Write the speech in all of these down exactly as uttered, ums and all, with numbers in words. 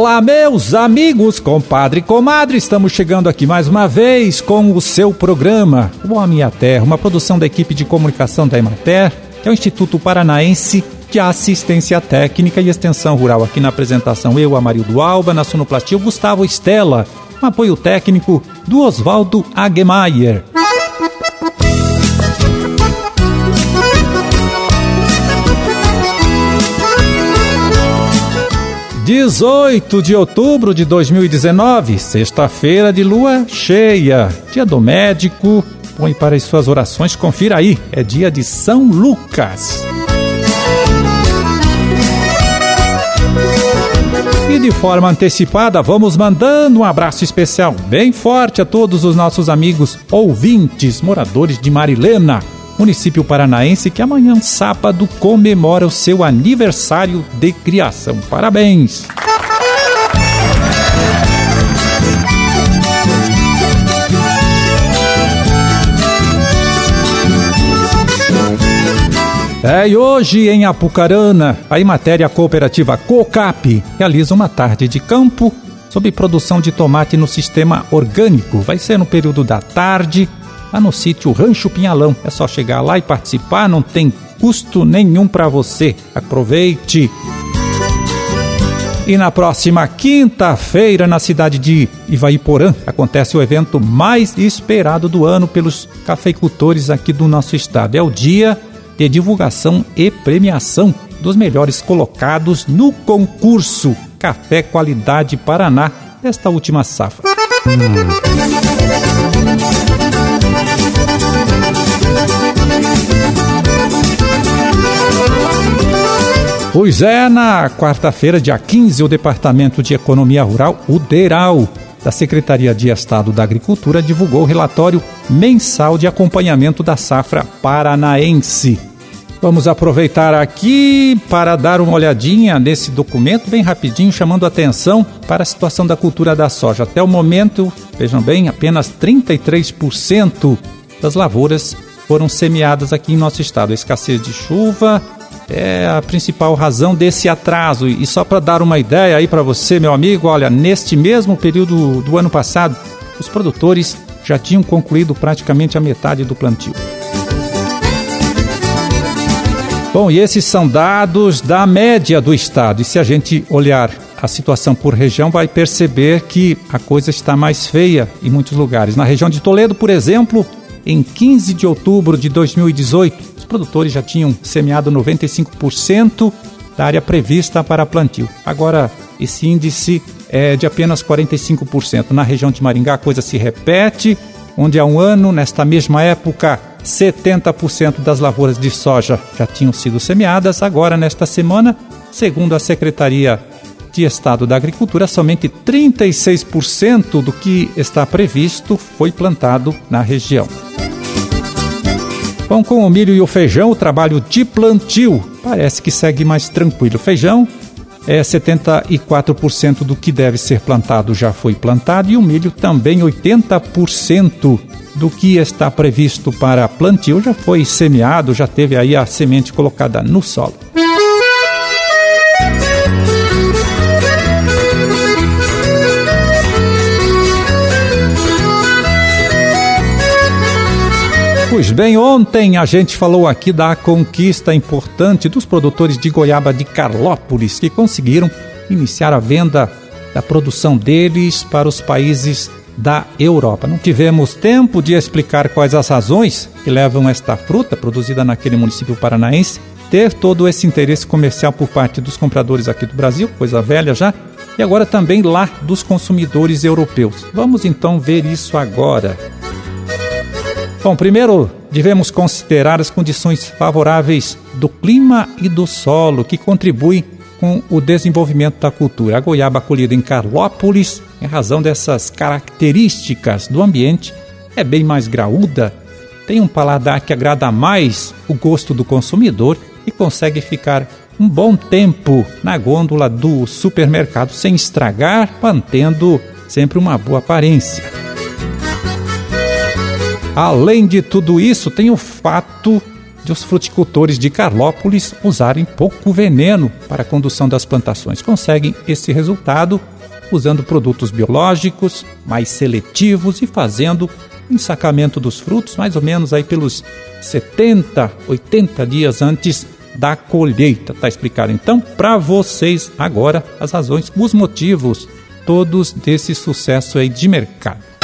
Olá, meus amigos, compadre e comadre, estamos chegando aqui mais uma vez com o seu programa O Homem e a Terra, uma produção da equipe de comunicação da Emater, que é o Instituto Paranaense de Assistência Técnica e Extensão Rural. Aqui na apresentação eu, Amarildo Alba, na sonoplastia o Gustavo Estela, com apoio técnico do Oswaldo Agemeyer. dezoito de outubro de dois mil e dezenove, sexta-feira de lua cheia, dia do médico. Põe para as suas orações, confira aí, é dia de São Lucas. E de forma antecipada, vamos mandando um abraço especial bem forte a todos os nossos amigos ouvintes, moradores de Marilena, município paranaense, que amanhã, sábado, comemora o seu aniversário de criação. Parabéns! É, e hoje em Apucarana, a Emater Cooperativa COCAP realiza uma tarde de campo sobre produção de tomate no sistema orgânico. Vai ser no período da tarde, lá no sítio Rancho Pinhalão. É só chegar lá e participar, não tem custo nenhum para você. Aproveite! E na próxima quinta-feira, na cidade de Ivaiporã, acontece o evento mais esperado do ano pelos cafeicultores aqui do nosso estado. É o dia de divulgação e premiação dos melhores colocados no concurso Café Qualidade Paraná desta última safra. Hum. Pois é, na quarta-feira, dia quinze, o Departamento de Economia Rural, o DERAL, da Secretaria de Estado da Agricultura, divulgou o relatório mensal de acompanhamento da safra paranaense. Vamos aproveitar aqui para dar uma olhadinha nesse documento bem rapidinho, chamando a atenção para a situação da cultura da soja. Até o momento, vejam bem, apenas trinta e três por cento das lavouras foram semeadas aqui em nosso estado. A escassez de chuva é a principal razão desse atraso. E só para dar uma ideia aí para você, meu amigo, olha, neste mesmo período do ano passado, os produtores já tinham concluído praticamente a metade do plantio. Bom, e esses são dados da média do estado. E se a gente olhar a situação por região, vai perceber que a coisa está mais feia em muitos lugares. Na região de Toledo, por exemplo, em quinze de outubro de dois mil e dezoito, os produtores já tinham semeado noventa e cinco por cento da área prevista para plantio. Agora, esse índice é de apenas quarenta e cinco por cento. Na região de Maringá, a coisa se repete, onde há um ano, nesta mesma época, setenta por cento das lavouras de soja já tinham sido semeadas. Agora, nesta semana, segundo a Secretaria de Estado da Agricultura, somente trinta e seis por cento do que está previsto foi plantado na região. Bom, com o milho e o feijão, o trabalho de plantio parece que segue mais tranquilo. O feijão é setenta e quatro por cento do que deve ser plantado já foi plantado, e o milho também oitenta por cento do que está previsto para plantio já foi semeado, já teve aí a semente colocada no solo. Pois bem, ontem a gente falou aqui da conquista importante dos produtores de goiaba de Carlópolis, que conseguiram iniciar a venda da produção deles para os países da Europa. Não tivemos tempo de explicar quais as razões que levam esta fruta, produzida naquele município paranaense, ter todo esse interesse comercial por parte dos compradores aqui do Brasil, coisa velha já, e agora também lá dos consumidores europeus. Vamos então ver isso agora. Bom, primeiro devemos considerar as condições favoráveis do clima e do solo que contribuem com o desenvolvimento da cultura. A goiaba colhida em Carlópolis, em razão dessas características do ambiente, é bem mais graúda, tem um paladar que agrada mais o gosto do consumidor e consegue ficar um bom tempo na gôndola do supermercado sem estragar, mantendo sempre uma boa aparência. Além de tudo isso, tem o fato de os fruticultores de Carlópolis usarem pouco veneno para a condução das plantações. Conseguem esse resultado usando produtos biológicos, mais seletivos e fazendo o ensacamento dos frutos mais ou menos aí pelos setenta, oitenta dias antes da colheita. Tá explicado então para vocês agora as razões, os motivos todos desse sucesso aí de mercado.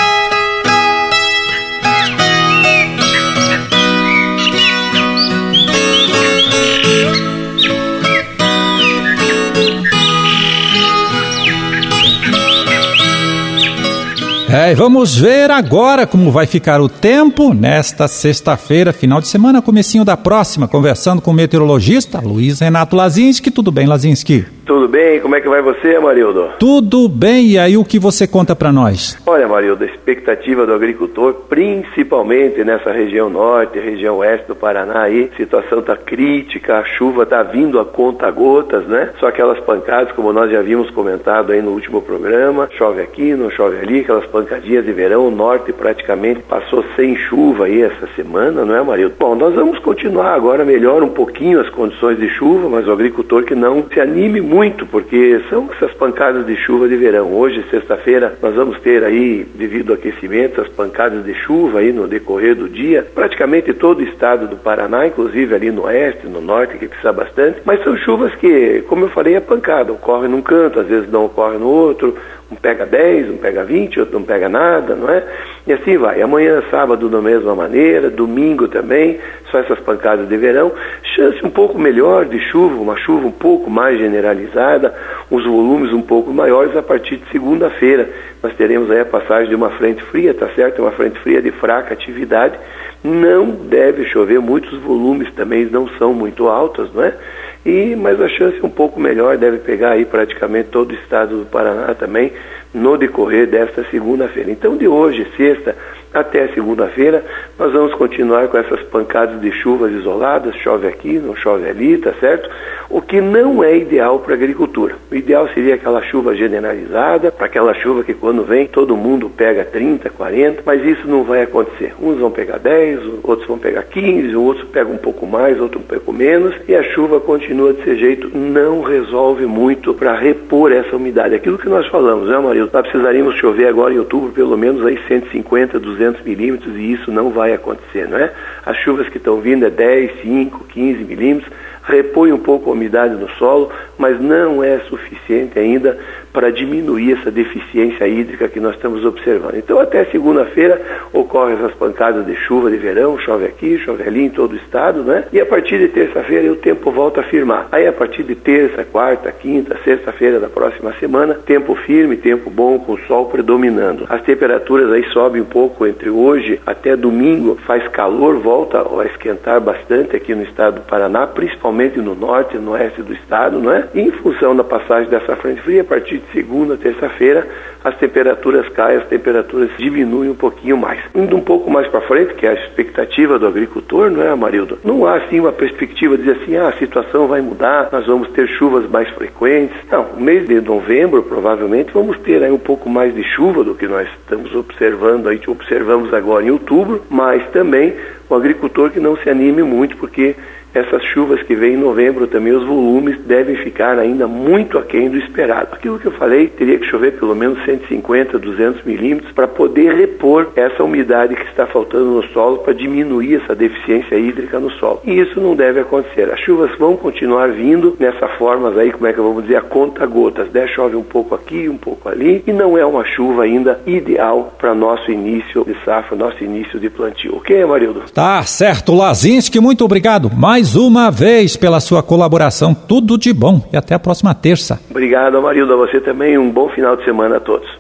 É, vamos ver agora como vai ficar o tempo nesta sexta-feira, final de semana, comecinho da próxima, conversando com o meteorologista Luiz Renato Lazinski. Tudo bem, Lazinski? Tudo bem, como é que vai você, Amarildo? Tudo bem, e aí o que você conta para nós? Olha, Amarildo, a expectativa do agricultor, principalmente nessa região norte, região oeste do Paraná aí, a situação tá crítica, a chuva tá vindo a conta-gotas, né? Só aquelas pancadas, como nós já havíamos comentado aí no último programa, chove aqui, não chove ali, aquelas pancadinhas de verão, o norte praticamente passou sem chuva aí essa semana, não é, Amarildo? Bom, nós vamos continuar agora, melhora um pouquinho as condições de chuva, mas o agricultor que não se anime muito Muito, porque são essas pancadas de chuva de verão. Hoje, sexta-feira, nós vamos ter aí, devido ao aquecimento, as pancadas de chuva aí no decorrer do dia, praticamente todo o estado do Paraná, inclusive ali no oeste, no norte, que precisa bastante, mas são chuvas que, como eu falei, é pancada, ocorre num canto, às vezes não ocorre no outro, um pega dez, um pega vinte, outro não pega nada, não é? E assim vai. Amanhã, sábado, da mesma maneira, domingo também, só essas pancadas de verão. Chance um pouco melhor de chuva, uma chuva um pouco mais generalizada, os volumes um pouco maiores a partir de segunda-feira. Nós teremos aí a passagem de uma frente fria, tá certo? Uma frente fria de fraca atividade. Não deve chover, muitos volumes também não são muito altos, não é? E, mas a chance um pouco melhor, deve pegar aí praticamente todo o estado do Paraná também no decorrer desta segunda-feira. Então, de hoje, sexta, até segunda-feira, nós vamos continuar com essas pancadas de chuvas isoladas, chove aqui, não chove ali, tá certo? O que não é ideal para a agricultura. O ideal seria aquela chuva generalizada, aquela chuva que quando vem todo mundo pega trinta, quarenta, mas isso não vai acontecer. Uns vão pegar dez, outros vão pegar quinze, outros pegam um pouco mais, outros um pouco menos, e a chuva continua desse jeito, não resolve muito para repor essa umidade. Aquilo que nós falamos, né, Maria? Nós precisaríamos chover agora em outubro pelo menos aí cento e cinquenta, duzentos milímetros, e isso não vai acontecer, não é? As chuvas que estão vindo é dez, cinco, quinze milímetros, repõe um pouco a umidade no solo, mas não é suficiente ainda para diminuir essa deficiência hídrica que nós estamos observando. Então, até segunda-feira ocorrem essas pancadas de chuva de verão, chove aqui, chove ali em todo o estado, né? E a partir de terça-feira o tempo volta a firmar. Aí, a partir de terça, quarta, quinta, sexta-feira da próxima semana, tempo firme, tempo bom, com o sol predominando. As temperaturas aí sobem um pouco entre hoje até domingo, faz calor, volta a esquentar bastante aqui no estado do Paraná, principalmente no norte e no oeste do estado, não é? E em função da passagem dessa frente fria, a partir de segunda, terça-feira, as temperaturas caem, as temperaturas diminuem um pouquinho mais. Indo um pouco mais para frente, que é a expectativa do agricultor, não é, Amarildo? Não há, assim, uma perspectiva de dizer assim, ah, a situação vai mudar, nós vamos ter chuvas mais frequentes. Não, no mês de novembro, provavelmente, vamos ter aí um pouco mais de chuva do que nós estamos observando, aí observamos agora em outubro, mas também o agricultor que não se anime muito, porque essas chuvas que vêm em novembro também, os volumes devem ficar ainda muito aquém do esperado. Aquilo que eu falei, teria que chover pelo menos cento e cinquenta, duzentos milímetros para poder repor essa umidade que está faltando no solo, para diminuir essa deficiência hídrica no solo. E isso não deve acontecer. As chuvas vão continuar vindo nessa forma aí, como é que vamos dizer, a conta-gotas, né? Chove um pouco aqui, um pouco ali, e não é uma chuva ainda ideal para nosso início de safra, nosso início de plantio. Ok, Amarildo? Tá certo, Lazinski, muito obrigado mais uma vez pela sua colaboração. Tudo de bom e até a próxima terça. Obrigado, Amarildo. A você também. Um bom final de semana a todos.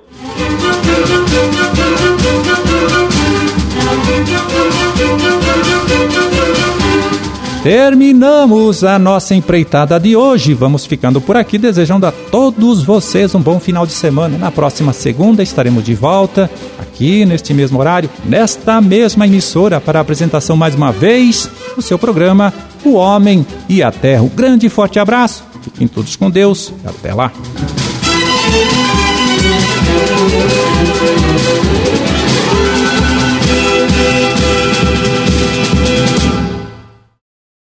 Terminamos a nossa empreitada de hoje. Vamos ficando por aqui, desejando a todos vocês um bom final de semana. Na próxima segunda estaremos de volta aqui neste mesmo horário, nesta mesma emissora, para a apresentação mais uma vez do seu programa O Homem e a Terra. Um grande e forte abraço, fiquem todos com Deus e até lá.